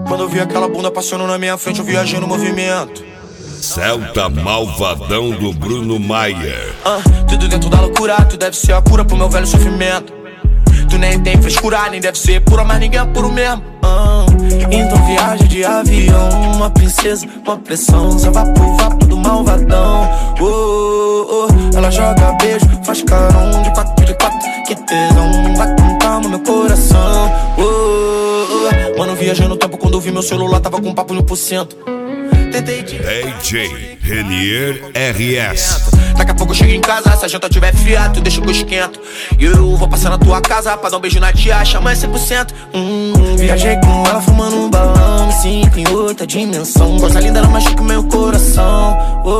Quando eu vi aquela bunda passando na minha frente, eu viajei no movimento. Celta Malvadão do Bruno Maier. Tudo dentro da loucura, tu deve ser a cura pro meu velho sofrimento. Tu nem tem frescura, nem deve ser pura, mas ninguém é puro mesmo. Então viaja de avião, uma princesa, uma pressão, só vapo do malvadão. Ela joga beijo, faz carão de quatro, que tesão, vai com calma meu coração. Mano, viajei no tempo quando eu vi meu celular, tava com papo 1%. Tentei DJ Renier RS. Daqui a pouco eu chego em casa, se a janta tiver fria, tu deixa que eu esquento. E eu vou passar na tua casa pra dar um beijo na tia, chama 100%. Viajei com ela fumando um balão, me sinto em outra dimensão. Coisa linda, ela machuca o meu coração.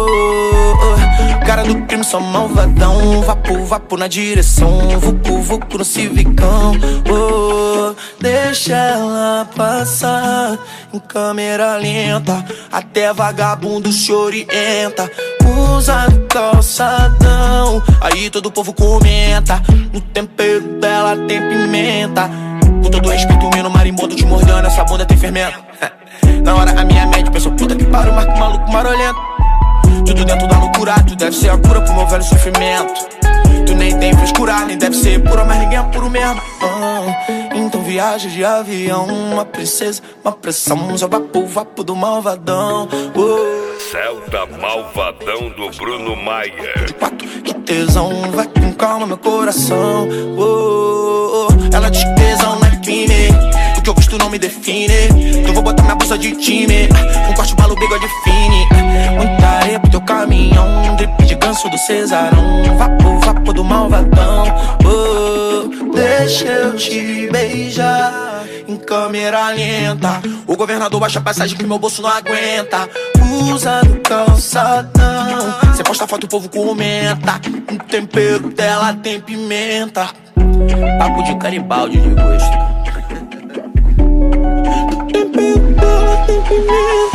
Cara do crime, só malvadão. Vapo na direção, vucu no civicão. Deixa ela passar em câmera lenta, até vagabundo se orienta. Usa calçadão, aí todo o povo comenta. No tempero dela tem pimenta. Com todo respeito, menino marimbondo te mordendo, essa bunda tem fermento. Na hora a minha mente pensou, puta que pariu, marco maluco marolento. Tudo dentro da loucura, tu deve ser a cura pro meu velho sofrimento. Tu nem tem frescura, nem deve ser pura, mas ninguém é puro mesmo. Então viaja de avião, uma princesa, uma pressão, só vapo do malvadão. Celta Malvadão do Bruno Maier. De quatro, que tesão, vai com calma meu coração. Ela diz que tesão não é crime, o que eu gosto não me define. Então vou botar minha blusa de time, um corte maluco, bigode fine. Muita areia pro teu caminhão, drip de ganso do Cesarão. Vapo do malvadão. Deixa eu te beijar em câmera lenta. O governador baixa a passagem que meu bolso não aguenta. Usa do calçadão, cê posta foto e o povo comenta. O tempero dela tem pimenta. Papo de Garibaldi de gosto. O tempero dela tem pimenta.